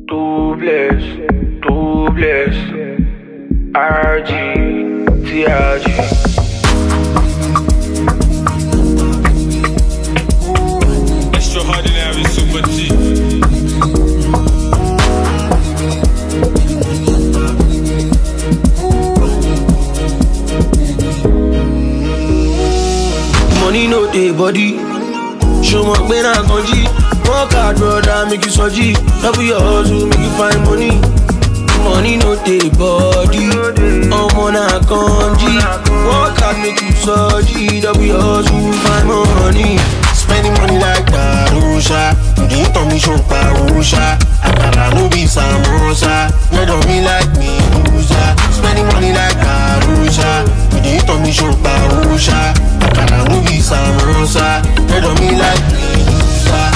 Doubles, RG, TRG. Extraordinary Super G. Money no dey body. Show my pain I can G. Work hard, brother, make you so G. Double your hustle, make you find money. Money no dey body. I'm on a con G. Work hard, make you so G. Double your hustle, find money. Spending money like Darusha. You dey turn me show Parusha. Akara no be samosa. You don't be like me, loser. Spending money like Darusha. You dey turn me show Parusha. Akara no be samosa. You don't be like me, loser.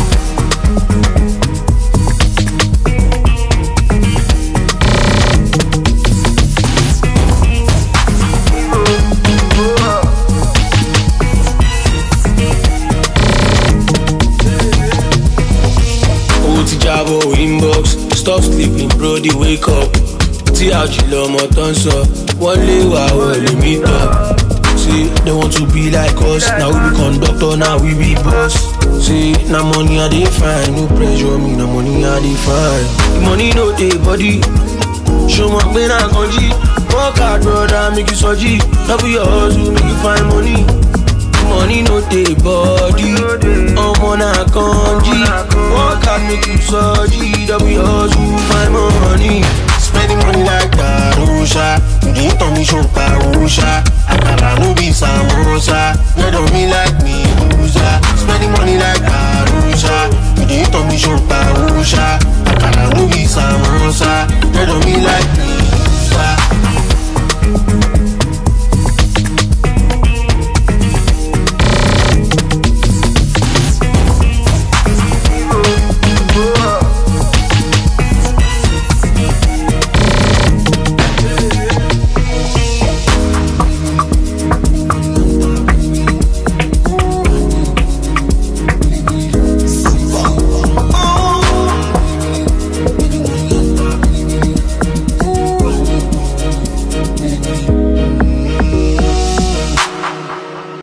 Inbox, stop sleeping, brody, wake up. TRG lọmọ tán sọ, wọ́n lé wa wọlé meet up. Say they want to be like us, now we be conductor, now we be boss. Say na money I dey find, no pressure me, na money I dey find. Money no dey body, show my pain I can G. Work hard, brother, make you so G. Double your hustle, make you find money. Money no dey body, I'm on a con G. Work hard, make you so G. Double your hustle, find money. Spending money like Darusha. You dey turn me show Parusha. Akara no be samosa. You don't be like me, loser. Spending money like Darusha. You dey turn me show Parusha.